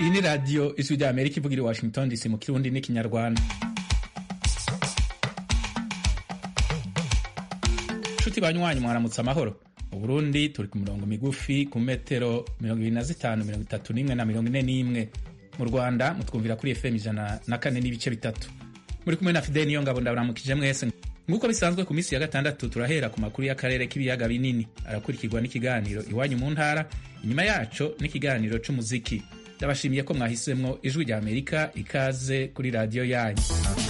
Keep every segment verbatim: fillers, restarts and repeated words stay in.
iyi ni radiyo ijwi rya Amerika ivugira i Washington D C mu kirundi n'ikinyarwanda. Nshuti banywanyi mwaramutse amahoro. Mu Burundi turi ku mirongo migufi ku metero mirongo ibiri na zitanu, mirongo itatu n'imwe na mirongo ine n'imwe. Mu Rwanda mutwumvira kuri F M ijana na kane n'ibice bitatu. Muri kumwe na Fidel Niyongabo ndabaramukije mwese. Nguko bisanzwe ku misi ya gatandatu turahera ku makuru y'akarere k'ibiyaga binini, arakurikirwa n'ikiganiro iwanyu mu ntara, inyuma yaco n'ikiganiro c'umuziki. Ndabashimiye ko mwahisemwo ijwi rya Amerika, ikaze kuri radio yanyu.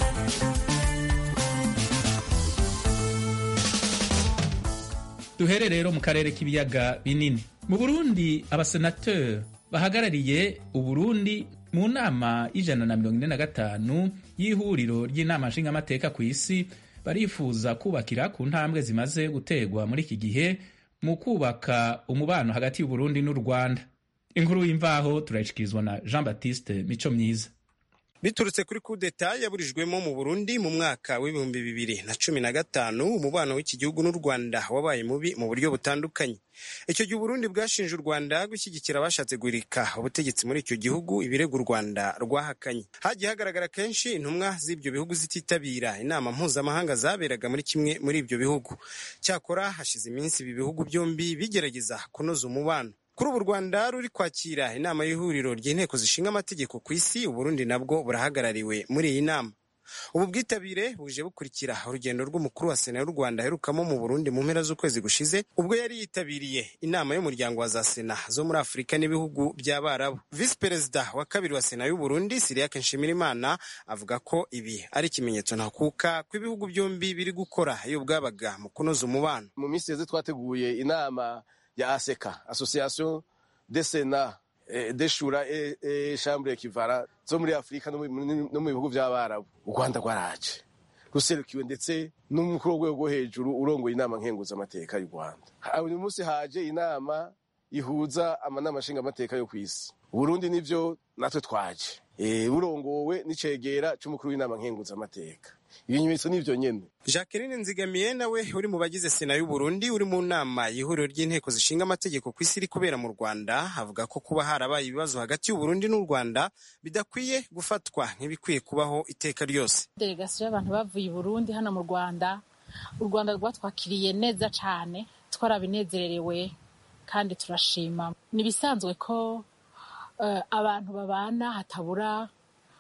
Duhere rero mu karere k'ibiyaga binini. Mu Burundi abasenateur bahagarariye Uburundi mu nama y'ijana na mirongo ine na gatanu y'ihuriro ry'inama nshingamateka ku isi barifuza kubakira ku ntambwe zimaze gutegwa muri iki gihe mu kubaka umubano hagati y'Uburundi n'u Rwanda. Inkuru y'imvaho turayishikirizwa na Jean Baptiste Mico Myiza. Biturutse kuri coup d'etat yaburijwemo mu Burundi mu mwaka w'ibihumbi bibiri na cumi na gatanu, umubano w'iki gihugu n'u Rwanda wabaye mubi mu buryo butandukanye. Icyo gihe Burundi bwashinje u Rwanda gushyigikira abashatse guhirika ubutegetsi muri icyo gihugu, ibirego u Rwanda rwahakanye. Hagiye hagaragara kenshi intumwa z'ibyo bihugu zititabira inama mpuzamahanga zaberaga muri kimwe muri ibyo bihugu. Cyakora hashize iminsi ibi bihugu byombi bigerageza kunoza umubano. Kuri ubu Rwanda ruri kwakira inama y'ihuriro ry'inteko zishinga amategeko ku isi, Uburundi nabwo burahagarariwe muri iyi nama. Ubu bwitabire buje bukurikira urugendo rw'umukuru wa Sena y'u Rwanda aherukamo mu Burundi mu mpera z'ukwezi gushize, ubwo yari yitabiriye inama y'umuryango wa za Sena zo muri Afurika n'ibihugu by'Abarabu. Vice Perezida wa kabiri wa Sena y'u Burundi, Cyriaque Nshimirimana, avuga ko ibi ari ikimenyetso ntakuka ko ibihugu byombi biri gukora iyo bwabaga mu kunoza umubano. Mu minsi yeze twateguye inama ya A S E C A, Association des Sénats des Shura et Chambre Equivalent zo muri Afurika no mu bihugu by'Abarabu. U Rwanda rwaraje ruserukiwe ndetse n'umukuru w'urwego rwo hejuru urongoye inama nkenguzamateka y'u Rwanda. Uyu munsi haje inama ihuza amanama nshingamateka yo ku isi. Burundi nivyo natwe twaje e burongowe n'icegera c'umukuru w'inama nkenguzamateka. Ibimenyetso nivyo nyene. Jacqueline Nzigamiye nawe uri mu bagize Sena y'u Burundi uri mu nama y'ihuriro ry'inteko zishinga amategeko ku isi iri kubera mu Rwanda, avuga ko kuba harabaye ibibazo hagati y'u Burundi n'u Rwanda bidakwiye gufatwa nk'ibikwiye kubaho iteka ryose. Delegation y'abantu bavuye i Burundi hano mu Rwanda, u Rwanda rwatwakiriye neza cane, twarabinezererewe kandi turashima. Nibisanzwe ko uh, abantu babana hatabura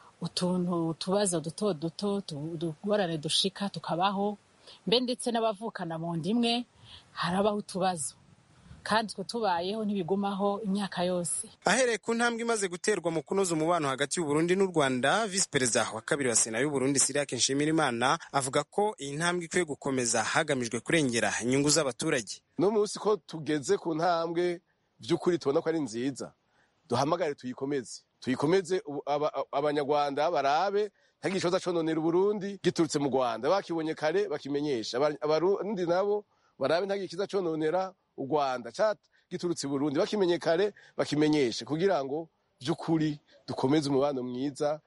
utuntu tubazo duto duto tugorane dushika tukabaho, mbe ndetse n'abavukana mu ndimwe harabaho utubazo, kandi twe tubayeho ntibigumaho imyaka yose. Ahereye ku ntambwe imaze guterwa mu kunoza umubano hagati y'u Burundi n'u Rwanda, Vice Perezida wa kabiri wa Sena y'u Burundi Cyriaque Nshimirimana avuga ko iyi ntambwe ikwiye gukomeza hagamijwe kurengera inyungu z'abaturage. No munsi ko tugeze ku ntambwe by'ukuri tubona ko ari nziza, duhamagare tuyikomeze tuyikomeze abanyarwanda barabe ntagishoza cononera Burundi giturutse mu Rwanda, bakibonye kare bakimenyesha abarundi nabo barabe ntagikiza cononera u Rwanda chat giturutse Burundi, bakimenye kare bakimenyesha kugira ngo by'ukuri dukomeze umubano mwiza,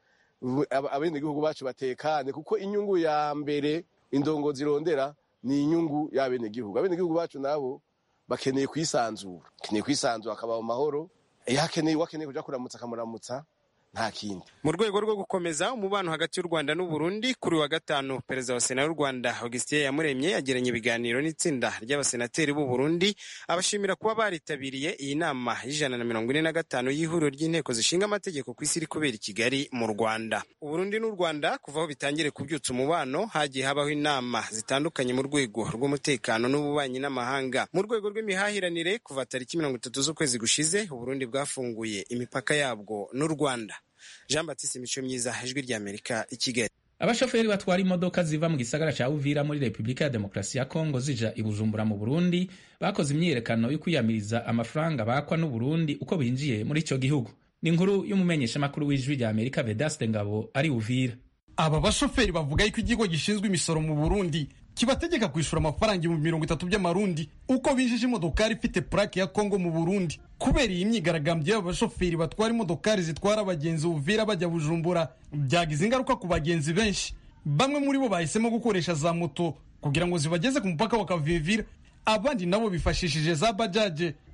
abene gihugu bacu batekane, kuko inyungu ya mbere indongo zirondera ni inyungu y'abene gihugu. Abene gihugu bacu nabo bakeneye kwisanzura, keneye kwisanzura akaba mu mahoro. Yakeneye wakeneye kuja kuramutsa kamuramutsa nta kindi. Mu rwego rwo gukomeza umubano hagati y'u Rwanda n'u Burundi, kuri wa gatanu Perezida wa Sena y'u Rwanda Augustin Iyamuremye yagiranye ibiganiro n'itsinda ry'abasenateri b'u Burundi, abashimira kuba baritabiriye iyi nama y'ijana na mirongo ine na gatanu y'ihuriro ry'inteko zishinga amategeko ku isi iri kubera i Kigali mu Rwanda. U Burundi n'u Rwanda kuva aho bitangire kubyutsa umubano hagiye habaho inama zitandukanye mu rwego rw'umutekano n'ububanyi n'amahanga. Mu rwego rw'imihahiranire, kuva tariki mirongo itatu z'ukwezi gushize u Burundi bwafunguye imipaka yabwo n'u Rwanda. Jean Baptiste Mico Myiza, ijwi rya Amerika i Kigali. Abashoferi batwara imodoka ziva mu gisagara ca Uvira muri Republika ya Demokarasi ya Kongo zija i Bujumbura mu Burundi bakoze imyiyerekano yo kwiyamiriza amafaranga bakwa n'u Burundi uko binjiye muri ico gihugu. Ni inkuru y'umumenyesha makuru w'ijwi rya Amerika Vedaste Ngabo ari Uvira. Aba bashoferi bavuga yuko ikigo gishinzwe imisoro mu Burundi kibategeka kwishura amafaranga ibihumbi mirongo itatu by'amarundi uko binjije imodokari ifite plaque ya Kongo mu Burundi. Kubera iyi myigaragambyo y'abashoferi batwara imodokari zitwara abagenzi Uvira bajya Bujumbura, byagize ingaruka ku bagenzi benshi. Bamwe muri bo bahisemo gukoresha za moto kugira ngo zibageze ku mupaka wa Kavivira, abandi nabo bifashishije za bajaje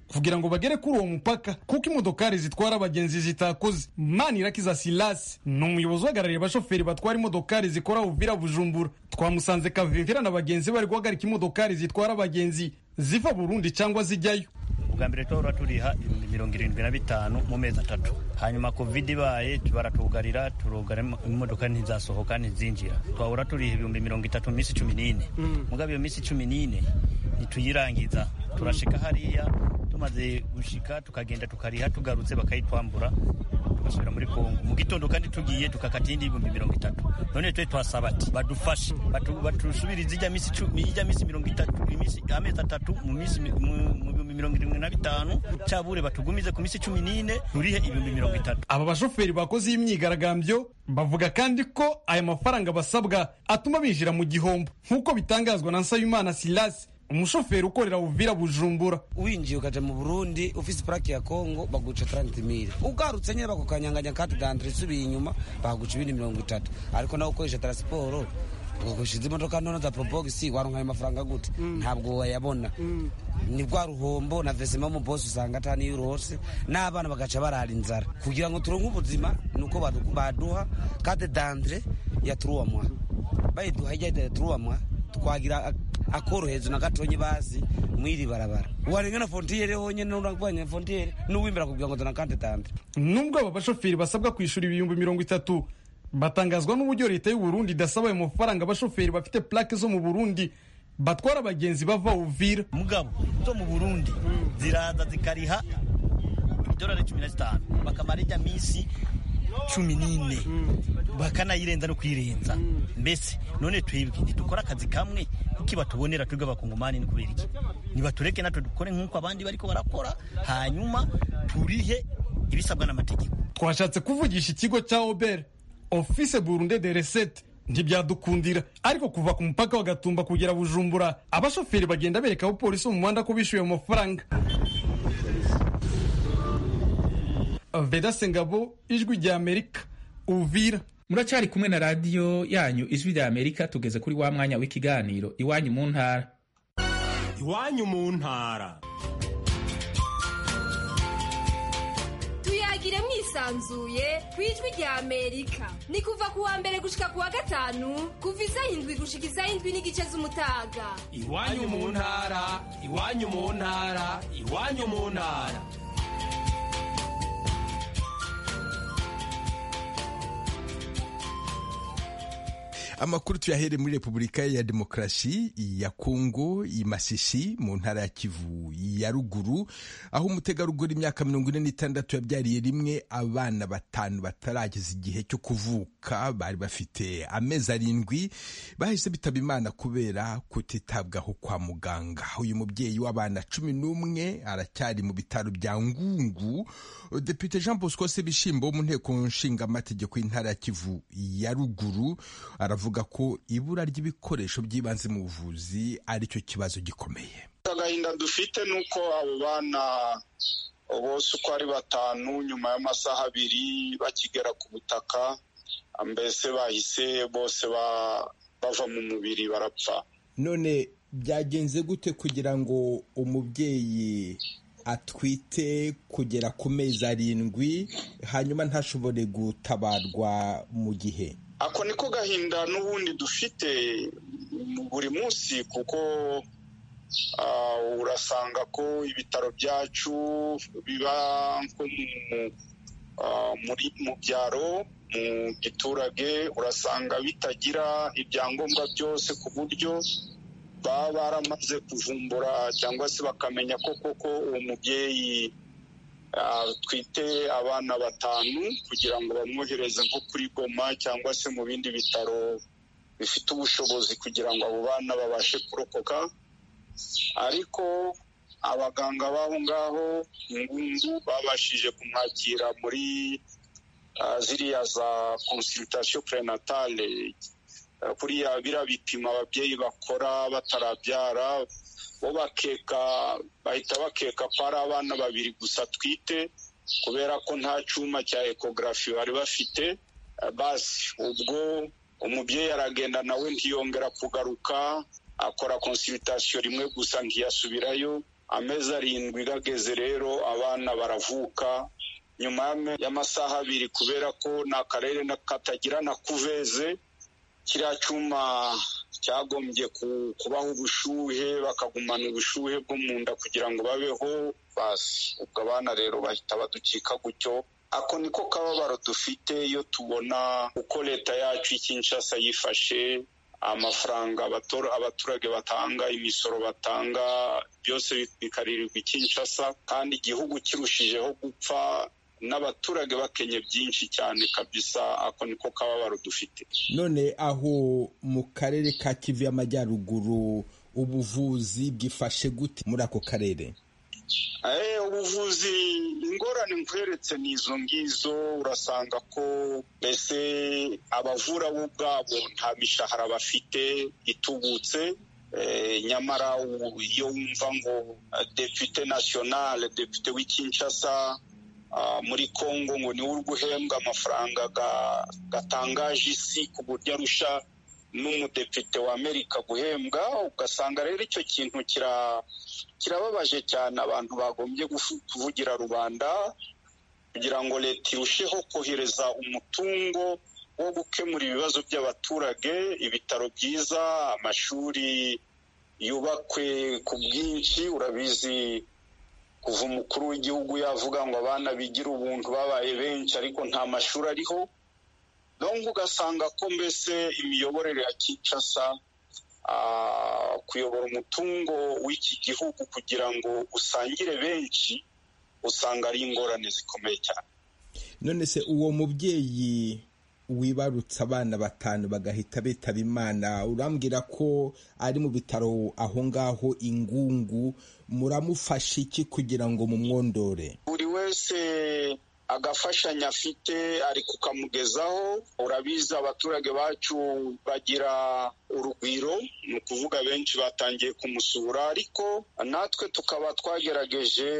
kugira ngo bagere kuri uwo mupaka kuko imodokari zitwara abagenzi zitakoze. Manirakiza Silas ni umuyobozi uhagarariye abashoferi batwara imodokari zikora Uvira Bujumbura. Twamusanze Kavimvira na bagenzi bari guhagarika imodokari zitwara abagenzi ziva Burundi cyangwa zijyayo. Ubwa mbere twahora turiha ibihumbi mirongo irindwi na bitanu mu mezi atatu, hanyuma covid ibaye baratugarira turugara imodoka ntizasohoka ntizinjira, twahora turiha ibihumbi mirongo itatu mu minsi cumi n'ine. Mugabe iyo minsi cumi n'ine ntituyirangiza, turashika hariya tumaze gushika tukagenda tukariha, tugarutse bakayitwambura tugasubira muri Kongo. Mu gitondo kandi tugiye tukakata indi ibihumbi mirongo itatu. None twe twasaba ati badufashe batusubirize ijya minsi ijya minsi mirongo itatu imisi amezi atatu mu minsi mu mirongo irindwi na bitanu cyabure batugumize ku minsi cumi n'ine turihe ibihumbi mirongo itatu. Aba bashoferi bakoze imyigaragambyo bavuga kandi ko aya mafaranga basabwa atuma binjira mu gihombo nk'uko bitangazwa na Nsayimana Silas, umushoferi ukorera Uvira Bujumbura. Uwinjiye ukaja mu Burundi ufise plaque ya Kongo baguca trente mille, ugarutse nyine bakukanyanganya carte d'entrée subiye inyuma baguca ibindi mirongo itatu. Ariko nawe ukoresha transport ugushize imodoka none za Probox waronka ayo mafaranga gute? mm. Ntabwo wayabona. mm. Ni bwa ruhombo na vesema mu boss usanga atani eurose n'abana bagaca barara inzara. Kugira ngo turonke ubuzima nuko baduha carte d'entrée ya trois mois, bayiduha ya trois mois twagira akorohezo na gatonye bazi mwiri barabara warenga na frontiere honye n'urangwanya frontiere n'uwimbera kugira ngo dona carte d'entrée. Nubwo aba bashoferi basabwa kwishura ibihumbi mirongo itatu, batangazwa n'uburyo leta y'u Burundi idasaba ayo mafaranga abashoferi bafite plaque zo mu Burundi batwara abagenzi bava Uvira. Mugabo zo mu Burundi ziraza zikariha idolari cumi na zitanu bakamara ijya minsi cumi n'ine bakanayirenza no kwirenza. Mbese none twebwe ntidukora akazi kamwe kuki batubonera twebwe abakongomani? Ni kubera iki nibatureke natwe dukore nk'uko abandi bariko barakora hanyuma turihe ibisabwa n'amategeko? Twashatse kuvugisha ikigo cya Ober Office Burunde de Recette ntibyadukundira, ariko kuva ku mupaka wa Gatumba kugera Bujumbura abashoferi bagenda bereka abo polisi mu muhanda ko bishuye mu mafaranga. Veda Sengabo, Ijwi rya Amerika, Uvira. Muracyari kumwe na radio yanyu Ijwi rya Amerika, tugeze kuri wa mwanya w'ikiganiro Iwanyu mu ntara. Iwanyu mu ntara. Tuyagire mwisanzuye ku Ijwi rya Amerika. Ni kuva ku wa mbere gushika ku wa gatanu kuva isaha indwi gushika isaha indwi n'igice z'umutaga. Iwanyu mu ntara, Iwanyu mu ntara, Iwanyu mu ntara. Amakuru tuyahere muri Repubulika ya Demokarasi ya Kongo i Masisi mu ntara ya Kivu ya ruguru, aho umutegarugori imyaka mirongo ine n'itandatu yabyariye rimwe abana batanu batarageza igihe cyo kuvuka, bari bafite amezi arindwi, bahise bitaba Imana kubera kutitabwaho kwa muganga. Uyu mubyeyi w'abana cumi n'umwe aracyari mu bitaro bya Ngungu. Depite Jean Bosco Sebishimbo mu nteko nshinga amategeko y'intara ya Kivu ya ruguru aravuga avuga ko ibura ry'ibikoresho by'ibanze mu buvuzi ari cyo kibazo gikomeye. Agahinda dufite nuko abo bana bose uko ari batanu nyuma y'amasaha abiri bakigera ku butaka, mbese bahise bose bava mu mubiri barapfa. None byagenze gute kugira ngo umubyeyi atwite kugera ku mezi arindwi hanyuma ntashobore gutabarwa mu gihe? Ako niko gahinda n'ubundi dufite buri munsi, kuko uh, urasanga ko ibitaro byacu biba nko uh, muri mu byaro mu giturage, urasanga bitagira ibyangombwa byose ku buryo baba baramaze kuvumbura cyangwa se bakamenya ko koko uwo mubyeyi Uh, twite abana batanu kugira ngo bamwohereze nko kuri Goma cyangwa se mu bindi bitaro bifite ubushobozi kugira ngo abo bana babashe kurokoka. Ariko abaganga b'aho ngaho Ngungu babashije kumwakira muri uh, ziriya za consultation prenatale, uh, kuriya bira bipima ababyeyi bakora batarabyara, bo bakeka bahita bakeka ko ari abana babiri gusa twite kubera ko nta cyuma cya ecography bari bafite. Basi ubwo umubyeyi aragenda nawe ntiyongera kugaruka, akora consultation rimwe gusa nkiyasubirayo, amezi arindwi gageze rero abana baravuka nyuma y'amasaha abiri kubera ko ni akarere katagira na kuveze. Kiriya cyuma cyagombye kubaho ubushuhe bakagumana ubushuhe bwo mu nda kugira ngo babeho basi. Ubwo abana rero bahita baducika gutyo. Ako niko kababaro dufite iyo tubona uko leta yacu y'Kinshasa yifashe, amafaranga abaturage batanga, imisoro batanga, byose bikaririrwa Kinshasa, kandi igihugu kirushijeho gupfa n'abaturage bakenye byinshi cyane kabisa. Ako niko kababaro dufite. None aho mu karere ka Kivu y'Amajyaruguru ubuvuzi bwifashe gute muri ako karere? Eh, ubuvuzi ingorane nkweretse n'izo ngizo. Urasanga ko mbese abavura bo ubwabo nta mishahara bafite itubutse. E, nyamara iyo wumva ngo depute national, depute w'Kinshasa uh, muri Kongo ngo niwe uri guhembwa amafaranga gatangaje isi ku buryo arusha n'umudepite wa Amerika guhembwa, ugasanga rero icyo kintu kira kirababaje cyane. Abantu bagombye kuvugira rubanda kugira ngo leta irusheho kohereza umutungo wo gukemura ibibazo by'abaturage, ibitaro byiza, amashuri yubakwe ku bwinshi. Urabizi kuva umukuru w'igihugu yavuga ngo abana bigira ubuntu babaye benshi ariko nta mashuri ariho. Nongo ugasanga ko mbese imiyoborere ya Kinshasa Uh, kuyobora umutungo w'iki gihugu kugira ngo usangire benshi usanga ari ingorane zikomeye cyane. None se uwo mubyeyi wibarutse abana batanu bagahita bitaba Imana, urambwira ko ari mu bitaro aho ngaho Ingungu, muramufasha iki kugira ngo mumwondore? Buri wese agafashanya afite ari kukamugezaho. Urabizi abaturage bacu bagira urugwiro, ni ukuvuga benshi batangiye kumusura, ariko natwe tukaba twagerageje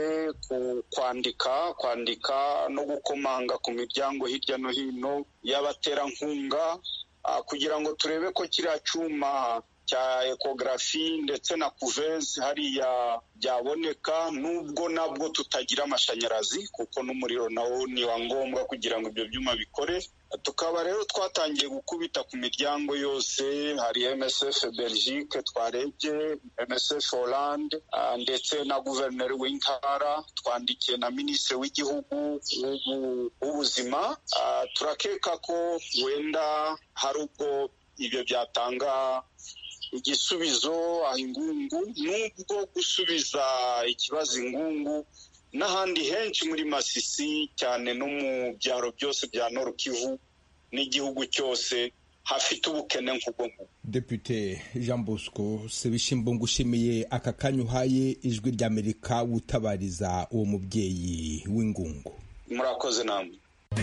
kwandika kwandika no gukomanga ku miryango hirya no hino y'abaterankunga kugira ngo turebe ko kiriya cyuma cya ekogarafi ndetse na kuveze hariya byaboneka, nubwo nabwo tutagira amashanyarazi kuko n'umuriro nawo ni wa ngombwa kugira ngo ibyo byuma bikore. Tukaba rero twatangiye gukubita ku miryango yose. Hari M S F Belgique twarebye, M S F Hollande ndetse na guverineri w'intara, twandikiye na minisitiri w'igihugu w'ubuzima. Turakeka ko wenda hari ubwo ibyo byatanga igisubizo aho Ingungu, nubwo gusubiza ikibazo Ingungu n'ahandi henshi muri Masisi cyane no mu byaro byose bya Nord Kivu n'igihugu cyose hafite ubukene nk'ubwo. Depute Jean Bosco Sebishimbo, ngushimiye aka kanya uhaye Ijwi ry'Amerika utabariza uwo mubyeyi w'Ingungu. Murakoze namwe.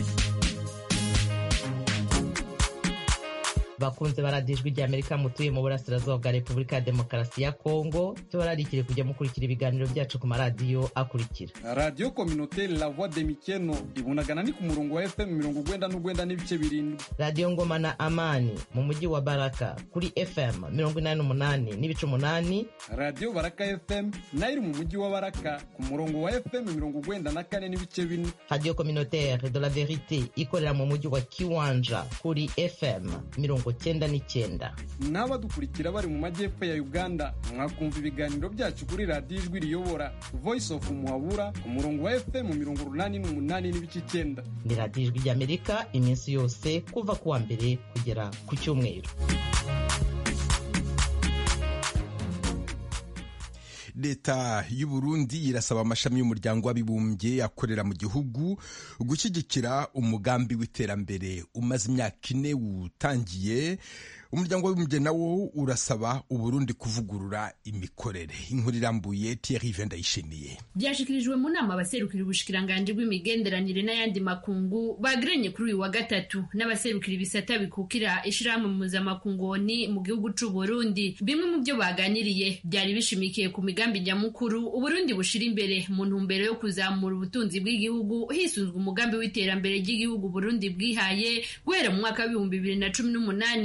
Bakunze baradiyo Ijwi ry'Amerika mutuye mu burasirazuba bwa Repubulika ya Demokarasi ya Kongo, tubararikire kujya mukurikira ibiganiro byacu ku maradiyo akurikira: Radio Communautaire La Voix de Mikeno ibunagana ni ku murongo wa F M mirongo urwenda n'urwenda n'ibice birindwi. Radio Ngoma na Amani mu mujyi wa Baraka kuri F M mirongo inani n'umunani n'ibice umunani. Radio Baraka F M nayo iri mu mujyi wa Baraka ku murongo wa F M mirongo urwenda na kane n'ibice bine. Radio Communautaire de la Verite ikorera mu mujyi wa Kiwanja kuri F M mirongo cyenda n'icyenda. N'abadukurikira bari mu majyepfo ya Uganda mwakumva ibiganiro byacu kuri Radio Ijwi riyobora Voice of Muhabura ku murongo wa F M mirongo urunani n'umunani n'ibice icyenda. Ni Radio Ijwi ry'Amerika iminsi yose kuva kuwa mbere kugera ku cyumweru. Leta y'u Burundi irasaba amashami y'umuryango w'abibumbye akorera mu gihugu gushyigikira umugambi w'iterambere umaze imyaka ine utangiye. Umuryango w'abibumbye nawo urasaba u Burundi kuvugurura imikorere. Inkuru irambuye Thierry Vendayishimiye. Byashikirijwe mu nama abaserukira ubushikiranganje bw'imigenderanire n'ayandi makungu bagiranye kuri uyu wa gatatu n'abaserukira ibisata bikukira ishirahamwe mpuzamakungu ni mu gihugu c'u Burundi. Bimwe mu byo baganiriye byari bishimikiye ku migambi nyamukuru u Burundi bushira imbere mu ntumbero yo kuzamura ubutunzi bw'igihugu hisuzwa umugambi w'iterambere ry'igihugu Burundi bwihaye guhera mu mwaka wa bibiri na cumi n'umunani gushika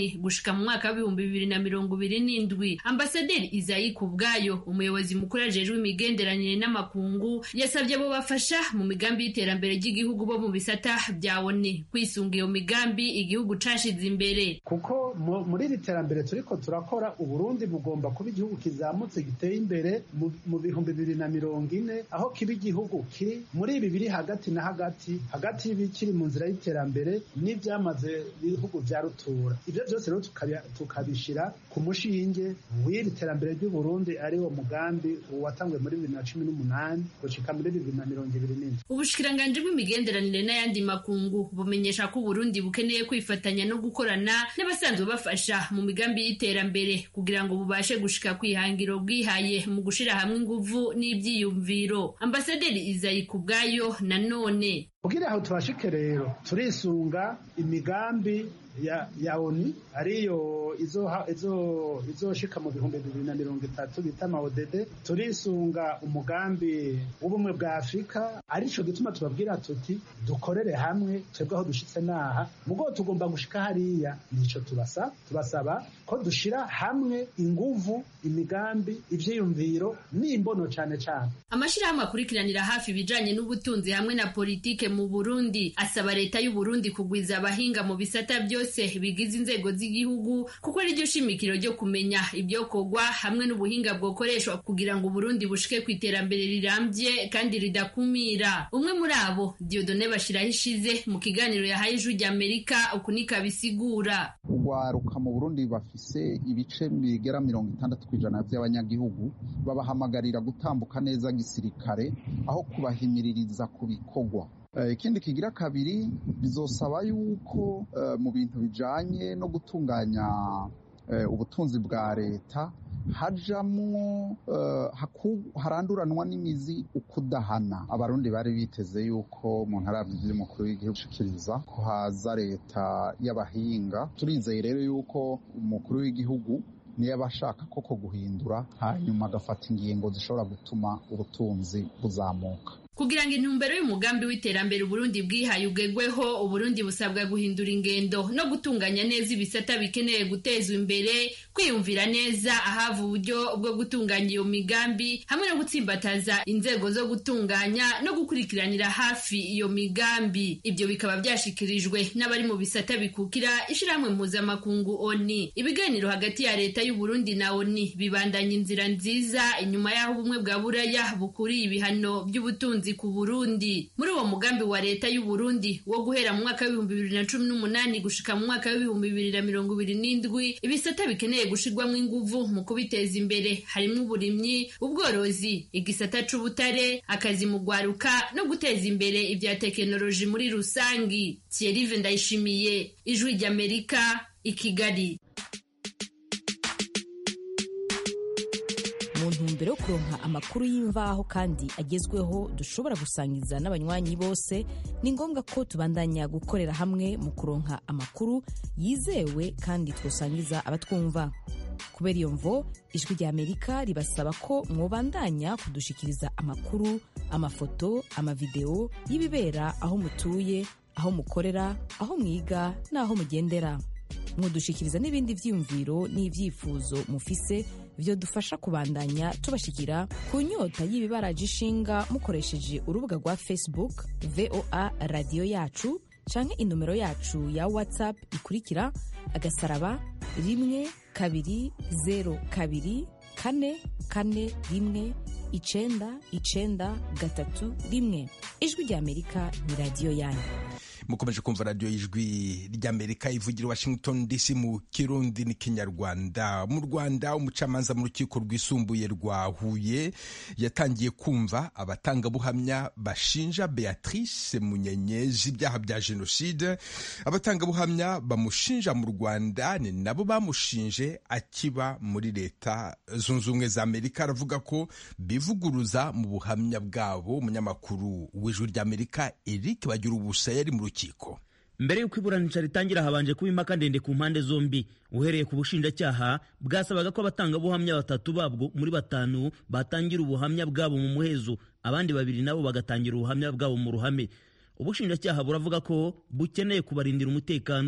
gushika mu mwaka w'ibihumbi bibiri na mirongo ibiri n'indwi. Ambasaderi Isayi Kubwayo, umuyobozi mukuru ajejwe imigenderanire n'amakungu, yasabye abo bafasha mu migambi y'iterambere ry'igihugu bo mu bisata bya O N U kwisunga iyo migambi igihugu cashize imbere, kuko muri iri terambere turiko turakora Uburundi bugomba kuba igihugu kizamutse giteye imbere mu bihumbi bibiri na mirongo ine, aho kiba igihugu kiri muri ibi biri hagati na hagati hagati y'ibikiri mu nzira y'iterambere n'ivyamaze ibihugu vya rutura. Ivyo vyose rero tukabishira ku mushinge w'iri terambere ry'Uburundi ari wo mugambi watangwe muri bibiri na cumi n'umunani gushika muri bibiri na mirongo ibiri n'indwi. Ubushikiranganji bw'imigenderanire n'ayandi makungu bumenyesha ko Uburundi bukeneye kwifatanya no gukorana n'abasanzwe bafasha mu migambi y'iterambere kugira ngo bubashe gushika kwihangiro bwihaye mu gushira hamwe inguvu n'ivyiyumviro. Ambasaderi Isayi Kubwayo nanone kugira aho tubashike rero turisunga imigambi ya ya O N U ariyo izoha izo izoshika mu bihumbi bibiri na mirongo itatu bita ma O D D, turisunga umugambi w'ubumwe bwa Afrika, arico gituma tubabwira tuti dukorere hamwe twebwe aho dushitse naha mugo tugomba gushika hariya. Nico tubasa tubasaba ko dushira hamwe inguvu, imigambi, ivyiyumviro n'imbono cane cane. Amashirahamwe akurikiranira hafi ibijanye n'ubutunzi hamwe na politike mu Burundi asaba leta y'u Burundi kugwiza abahinga mu bisata byose bigize inzego z'igihugu, kuko ari ryo shimikiro ryo kumenya ibyo kogwa hamwe n'ubuhinga bwokoreshwa kugira ngo Burundi bushike ku iterambere rirambye kandi ridakumira. Umwe muri abo Dieudonne Bashirahishize mu kiganiro yahaye Ijwi ry'Amerika ukunika bisigura. Ugwaruka mu Burundi bafise ibice bigera mirongo itandatu kw'ijana by'abanyagihugu, babahamagarira gutambuka neza gisirikare aho kubahimiririza ku bikorwa. Ikindi kigira kabiri, bizosaba yuko mu bintu bijanye no gutunganya ubutunzi bwa leta hajamwo haranduranwa n'imizi ukudahana. Abarundi bari biteze yuko mu ntara y'umukuru w'igihugu shikiriza ko haza leta y'abahinga. Turizeye rero yuko umukuru w'igihugu niyo abashaka koko guhindura, hanyuma agafata ingingo zishobora gutuma ubutunzi buzamuka. Kugira ngo intumbero y'umugambi w'iterambere Uburundi bwihaye ugegweho, Uburundi busabwa guhindura ingendo no gutunganya neza ibisata bikeneye gutezwa imbere, kwiyumvira neza ahava uburyo bwo gutunganya iyo migambi hamwe no gutsimbataza inzego zo gutunganya no gukurikiranira hafi iyo migambi. Ibyo bikaba byashikirijwe n'abari mu bisata bikukira ishirahamwe mpuzamakungu O N U. Ibiganiro hagati ya leta y'u Burundi na O N U bibandanya inzira nziza inyuma y'aho ubumwe bwa Buraya bukuriye ibihano by'ubutunzi ku Burundi. Muri uwo mugambi wa leta y'u Burundi wo guhera mu mwaka w'ibihumbi bibiri na cumi n'umunani gushika mu mwaka w'ibihumbi bibiri na mirongo ibiri n'indwi, ibisata bikeneye gushirwamwo inguvu mu kubiteza imbere harimo uburimyi, ubworozi, igisata c'ubutare, akazi mu gwaruka no guteza imbere ibya tekinoloji muri rusangi. Thierry Ndayishimiye, Ijwi ry'Amerika, i Kigali. Mu ntumbero yo kuronka amakuru y'imvaho kandi agezweho dushobora gusangiza n'abanywanyi bose, ni ngombwa ko tubandanya gukorera hamwe mu kuronka amakuru yizewe kandi twosangiza abatwumva. Kubera iyo mvo, Ijwi ry'Amerika ribasaba ko mwobandanya kudushikiriza amakuru, amafoto, amavideo y'ibibera aho mutuye, aho mukorera, aho mwiga n'aho mugendera. Mwodushikiriza n'ibindi vyiyumviro n'ivyifuzo mufise vyo dufasha kubandanya tubashikira ku nyota y'ibibaraje ishinga mukoresheje urubuga rwa Facebook V O A Radio Yacu canke inomero yacu ya WhatsApp ikurikira agasaraba rimwe kabiri zero kabiri kane kane rimwe icenda icenda gatatu rimwe. Ijwi ry'Amerika ni radio yanyu. Mukomeje kumva radio y'Ijwi ry'Amerika ivugira Washington D C mu Kirundi n'Ikinyarwanda. Mu Rwanda, umucamanza mu rukiko rwisumbuye rwa Huye yatangiye kumva abatangabuhamya bashinja Beatrice Munyenyezi ibyaha bya jenoside. Abatangabuhamya bamushinja mu Rwanda ni nabo bamushinje akiba muri Leta Zunze Ubumwe za Amerika. Aravuga ko bivuguruza mu buhamya bwabo. Umunyamakuru w'Ijwi ry'Amerika Eric Bagirubusa yari mu rukiko. Mbere y'uko iburanisha ritangira habanje kuba impaka ndende ku mpande zombi. Uhereye ku bushinjacyaha bwasabaga ko abatangabuhamya batatu babwo muri batanu batangira ubuhamya bwabo mu muhezo, abandi babiri nabo bagatangira ubuhamya bwabo mu ruhame. Ubushinjacyaha buravuga ko bukeneye kubarindira umutekano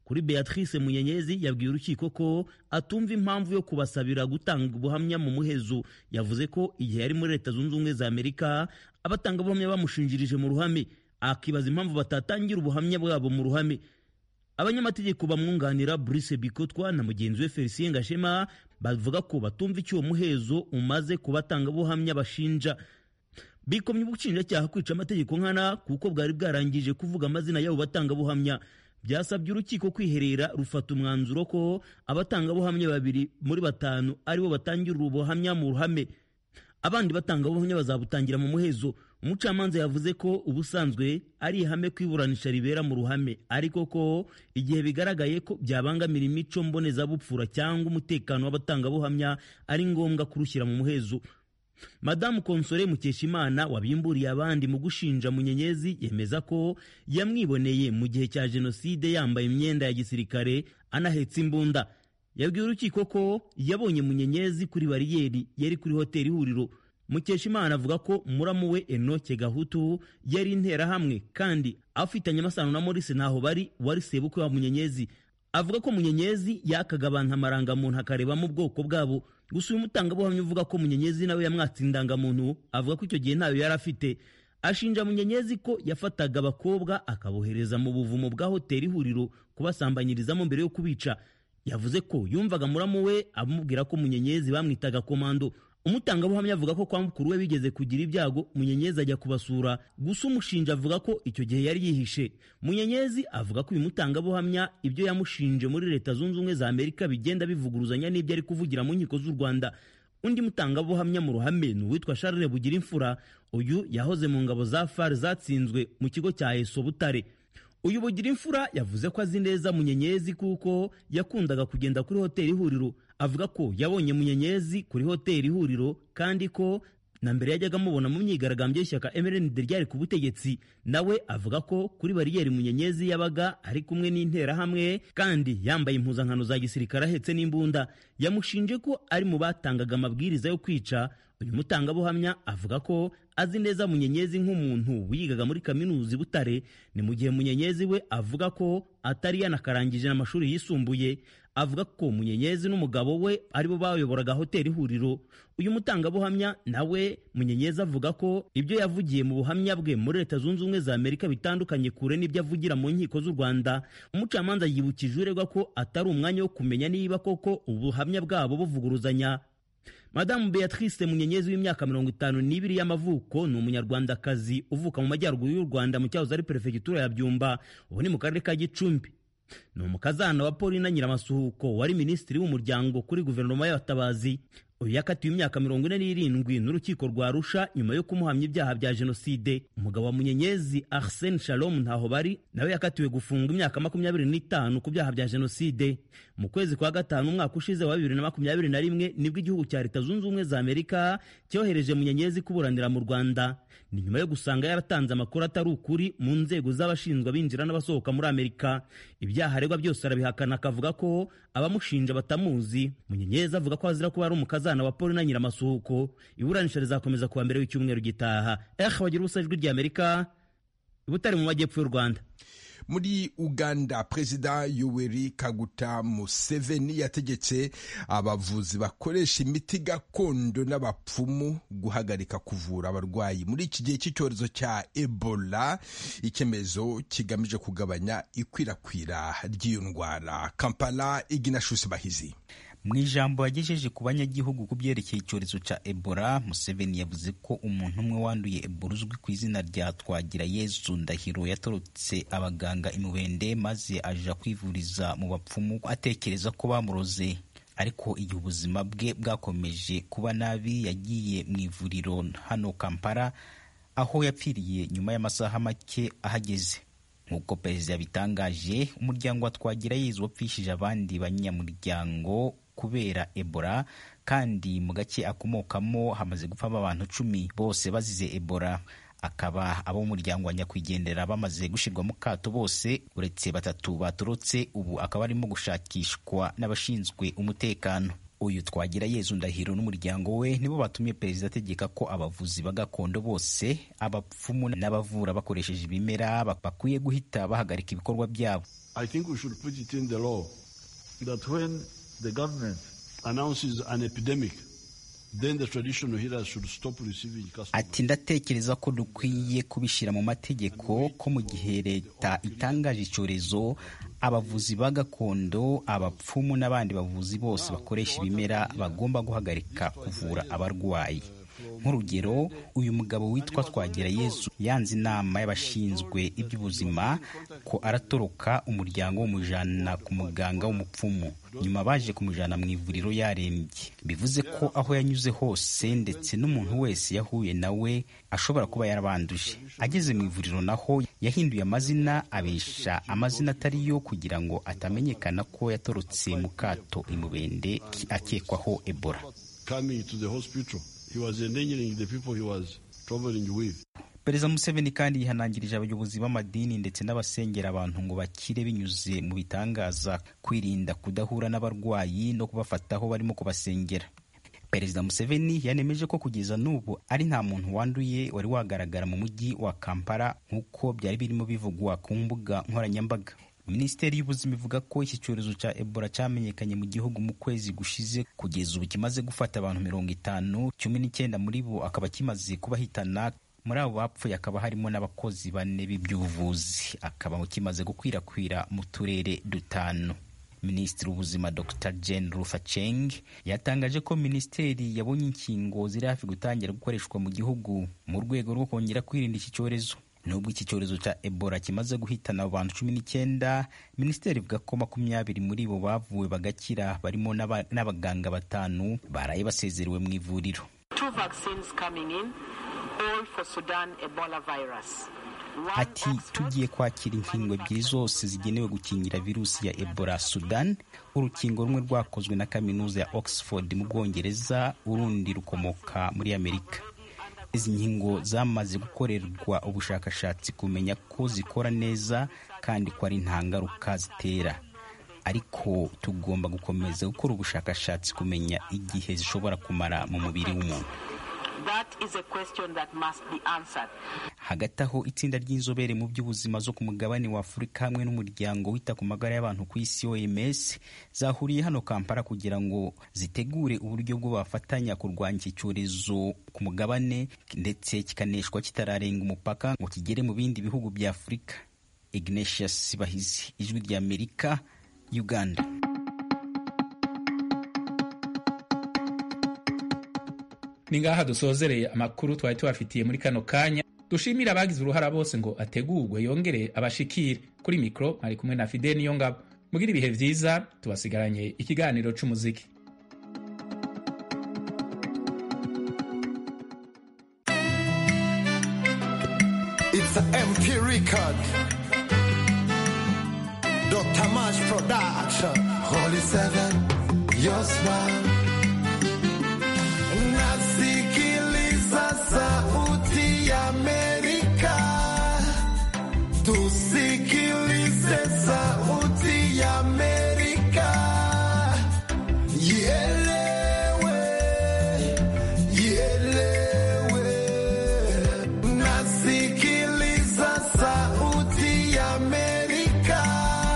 Kuri Beatrice Munyenyezi yabwiye urukiko ko atumva impamvu yo kubasabira gutanga ubuhamya mu muhezo. Yavuze ko igihe yari muri Leta Zunze Ubumwe za Amerika abatanga ubuhamya bamushinjirije mu ruhame, akibaza impamvu batatangira ubuhamya bwabo mu ruhame. Abanyamategeko bamwunganira Brice Bikotwa na mugenzi we Felicien Gashema bavuga ko batumva icyo muhezo umaze kubatanga ubuhamya bashinja. Bikomye ubushinjacyaha kwica amategeko nkana kuko bwari bwarangije kuvuga amazina y'abo batanga buhamya. Byasabye urukiko kwiherera rufata umwanzuro ko abatanga buhamya babiri muri batanu aribo batangira ubuhamya mu ruhame, abandi batanga buhamya bazabutangira mu muhezo. Umucamanza yavuze ko ubusanzwe ari ihame kwiburanisha ribera mu ruhame, ariko ko igihe bigaragaye ko byabangamira imico mbonezabupfura cyangwa umutekano w'abatanga buhamya ari ngombwa kurushyira mu muhezo. Madamu Konsole Mukeshimana wabimburiye abandi mu gushinja Munyenyezi yemeza ko yamwiboneye mu gihe cya jenoside yambaye imyenda ya gisirikare anahetse imbunda. Yabwiye urukiko ko yabonye Munyenyezi kuri bariyeri yari kuri hoteli Ihuriro. Mukeshimana avuga ko muramu we Enoke Gahutu yari interahamwe kandi afitanye amasano na Maurice Ntaho bari wari sebukwe wa Munyenyezi. Avuga ko Munyenyezi yakaga abantu amarangamuntu akareba mu bwoko bwabo. Gusa uyu mutangabuhamya uvuga ko Munyenyezi nawe yamwatse indangamuntu avuga ko icyo gihe ntayo yari afite. Ashinja Munyenyezi ko yafataga abakobwa akabohereza mu buvumo bwa hoteli Ihuriro kubasambanyirizamo mbere yo kubica. Yavuze ko yumvaga muramu we amubwira ko Munyenyezi bamwitaga komando. Umutangabuhamya avuga ko kwa mukuru we bigeze kugira ibyago Munyenyezi ajya kubasura, gusa umushinja avuga ko icyo gihe yari yihishe. Munyenyezi avuga ko uyu mutangabuhamya ibyo yamushinje muri Leta Zunze Ubumwe za Amerika bigenda bivuguruzanya n'ibyo ari kuvugira mu nkiko z'u Rwanda. Undi mutangabuhamya mu ruhame ni uwitwa Charles Bugirimfura. Uyu yahoze mu ngabo za F A R zatsinzwe mu kigo cya Eso Butare. Uyu Bugirimfura yavuze ko azi neza Munyenyezi kuko yakundaga kugenda kuri hoteli Ihuriro. Avuga ko yabonye Munyenyezi kuri hoteli Ihuriro kandi ko na mbere yajyaga mubona mu myigaragambyo y'ishyaka M R N D ryari ku butegetsi. Nawe avuga ko kuri bariyeri Munyenyezi yabaga ari kumwe n'interahamwe kandi yambaye impuzankano za gisirikare ahetse n'imbunda. Yamushinje ko ari mu batangaga amabwiriza yo kwica. Uyu mutangabuhamya avuga ko azi neza Munyenyezi nk'umuntu wigaga muri kaminuza Butare, ni mu gihe Munyenyezi we avuga ko atari yanakarangije amashuri yisumbuye. Avuga ko Munyenyezi n'umugabo we aribo bayoboraga hoteli Ihuriro. Uyu mutangabuhamya nawe Munyenyezi avuga ko ibyo yavugiye mu buhamya bwe muri Leta Zunze Ubumwe za Amerika bitandukanye kure n'ibyo avugira mu nkiko z'u Rwanda. Umucamanza yibukije uregwa ko atari umwanya wo kumenya niba koko ubuhamya bwabo buvuguruzanya. Madamu Beatrice Munyenyezi w'imyaka mirongo itanu n'ibiri y'amavuko ni umunyarwandakazi uvuka mu majyaruguru y'u Rwanda mu cyahoze ari perefegitura ya Byumba, ubu ni mu karere ka Gicumbi. Ni umukazana wa Paulina Nyiramasuhuko wari minisitiri w'umuryango kuri guverinoma y'abatabazi. Uyu yakatiwe imyaka mirongo ine n'irindwi n'urukiko rwa Arusha nyuma yo kumuhamya ibyaha bya jenoside. Umugabo wa Munyenyezi Arsene Shalom Ntaho bari nawe yakatiwe gufunga imyaka makumyabiri n'itanu ku byaha bya jenoside. Mu kwezi kwa gatanu umwaka ushize wa bibiri na makumyabiri na rimwe nibwo igihugu cya Leta Zunze Ubumwe za Amerika cyohereje Munyenyezi kuburanira mu Rwanda. Ni nyuma yo gusanga yaratanze amakuru atari ukuri mu nzego z'abashinzwe abinjira n'abasohoka muri Amerika. Ibyaha aregwa byose arabihakana akavuga ko abamushinja batamuzi. Munyenyezi avuga ko azira kuba ari umukazana wa Paulina Nyiramasuhuko. Iburanisha rizakomeza kuwa mbere w'icyumweru gitaha. Eh wagira ubusa ijwi rya Amerika Butare mu majyepfo y'u Rwanda. Muri Uganda, Perezida Yoweri Kaguta Museveni yategetse abavuzi bakoresha imiti gakondo n'abapfumu guhagarika kuvura abarwayi muri iki gihe cy'icyorezo cya Ebola, icyemezo kigamije kugabanya ikwirakwira ry'iyo ndwara. Kampala, Ignatius Bahizi. Mu ijambo yagejeje ku banyagihugu ku byerekeye icyorezo cya Ebola, Museveni yavuze ko umuntu umwe wanduye Ebola uzwi ku izina rya Twagirayezu Ndahiro yatorotse abaganga imubende maze aja kwivuriza mu bapfumu atekereza ko bamuroze. Ariko igihe ubuzima bwe bwakomeje kuba nabi, yagiye mu ivuriro hano Kampala aho yapfiriye nyuma y'amasaha make ahageze. Nk'uko perezida yabitangaje, umuryango wa Twagirayezu wapfishije abandi banyamuryango kubera Ebola, kandi mu gace akomokamo hamaze gupfamo abantu cumi, bose bazize Ebola. Akaba abo umuryango wa nyakwigendera bamaze gushirwa mu kato bose uretse batatu batorotse, ubu akaba arimo gushakishwa n'abashinzwe umutekano. uyu Twagirayezu Ndahiro n'umuryango we nibo batumye perezida ategeka ko abavuzi ba gakondo bose, abapfumu n'abavura bakoresheje ibimera bakwiye guhita bahagarika ibikorwa byabo. I think we should put it in the law that when the government announces an epidemic, then the traditional healers should stop receiving customers. Ati ndatekereza ko dukwiye kubishyira mu mategeko ko mu gihe leta itangaje icyorezo, abavuzi ba gakondo, abapfumu n'abandi bavuzi bose bakoresha ibimera bagomba guhagarika kuvura abarwayi. Nk'urugero, uyu mugabo witwa Twagirayezu yanze inama y'abashinzwe iby'ubuzima ko aratoroka umuryango w'umujana ku muganga w'umupfumu, nyuma baje kumujana mu ivuriro yarembye. Bivuze ko aho yanyuze hose ndetse n'umuntu wese yahuye nawe ashobora kuba yarabanduje. Ageze mu ivuriro naho yahinduye amazina, abesha amazina atari yo kugira ngo atamenyekana ko yatorotse mu kato imubende akekwaho Ebola. Coming to the hospital, he was endangering the people he was traveling with. Perezida Museveni kandi yihanangirije abayobozi b'amadini ndetse n'abasengera abantu ngo bakire binyuze mu bitangaza, kwirinda kudahura n'abarwayi no kubafataho barimo kubasengera. Perezida Museveni yanemeje ko kugeza n'ubu ari nta muntu wanduye wari wagaragara mu mujyi wa Kampala nk'uko byari birimo bivugwa ku mbuga nkoranyambaga. Minisiteri y'ubuzima ivuga ko iki cyorezo cya Ebola cyamenyekanye mu gihugu mu kwezi gushize, kugeza ubu kimaze gufata abantu mirongo itanu, cumi n'icyenda muri bo akaba kimaze kubahitana. Muri abo bapfuye akaba harimo n'abakozi bane b'iby'ubuvuzi, akaba kimaze gukwirakwira mu turere dutanu. Minisitiri w'ubuzima Doctor Jane Ruth Aceng yatangaje ko minisiteri yabonye inkingo ziri hafi gutangira gukoreshwa mu gihugu mu rwego rwo kongera kwirinda iki cyorezo. Nubwo iki cyorezo cya Ebola kimaze guhitana abantu cumi n'icyenda, minisiteri ivuga ko makumyabiri muri bo bavuwe bagakira, barimo n'abaganga batanu baraye basezerewe mu ivuriro. Two vaccines coming in, all for Sudan Ebola virus. Ati tugiye kwakira inkingo ebyiri zose zigenewe gukingira virusi ya Ebola Sudan. Urukingo rumwe rwakozwe na kaminuza ya Oxford mu Bwongereza, urundi rukomoka muri Amerika. Izi nkingo zamaze gukorerwa ubushakashatsi kumenya ko zikora neza kandi ko ari nta ngaruka zitera, ariko tugomba gukomeza gukora ubushakashatsi kumenya igihe zishobora kumara mu mubiri w'umuntu. That is a question that must be answered. Hagati aho itsinda ry'inzobere mu by'ubuzima zo ku mugabane wa Afurika hamwe n'umuryango wita ku magara y'abantu ku isi O M S zahuriye hano Kampala kugira ngo zitegure uburyo bwo bafatanya kurwanya iki cyorezo ku mugabane ndetse kikaneshwa kitararenga umupaka ngo kigere mu bindi bihugu bya Afurika. Ignatius Sibahizi, Ijwi rya Amerika, Uganda. Ningaha dusozereye amakuru twari tubafitiye muri kano kanya. Dushimira abagize uruhara bose ngo ategurwe yongere abashikire. Kuri mikro ari kumwe na Fidel Niyongabo. Mugira ibihe vyiza, tubasigaranye ikiganiro c'umuziki. It's a M P record. Doctor March Production. Holy Seven, your smile. Nasikiliza sauti ya Amerika, tusikilize sauti ya Amerika, ielewe, ielewe. Nasikiliza sauti ya Amerika,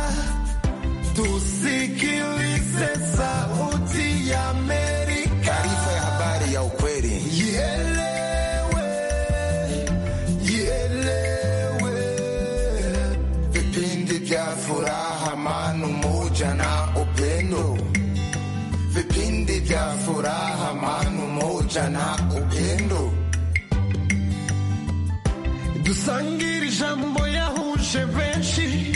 tusikilize sauti ya Amerika. Taarifa ya habari ya ukweli. Ielewe, ielewe. Vipindi vya furaha, amani, umoja na upendo. Vipindi vya furaha, amani, umoja na upendo. Dusangire ijambo yahuje benshi,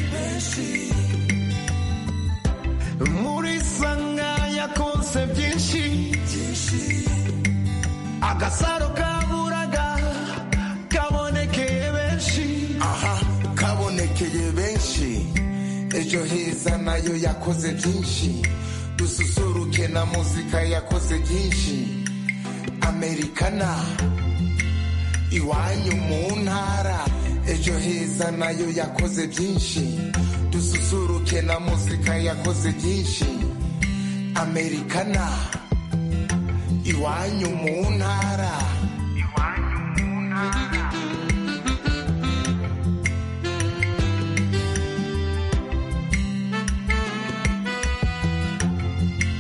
muri sanga yakonse byinshi, agasaro kaburaga kabonekeye benshi. Aha, kabonekeye benshi. Ejo heza nayo yakoze byinshi, dususuruke na muzika yakoze byinshi. Amerikana, iwanyu mu ntara. Ejo heza nayo yakoze byinshi, dususuruke na muzika yakoze byinshi. Amerikana. iwanyu mu ntara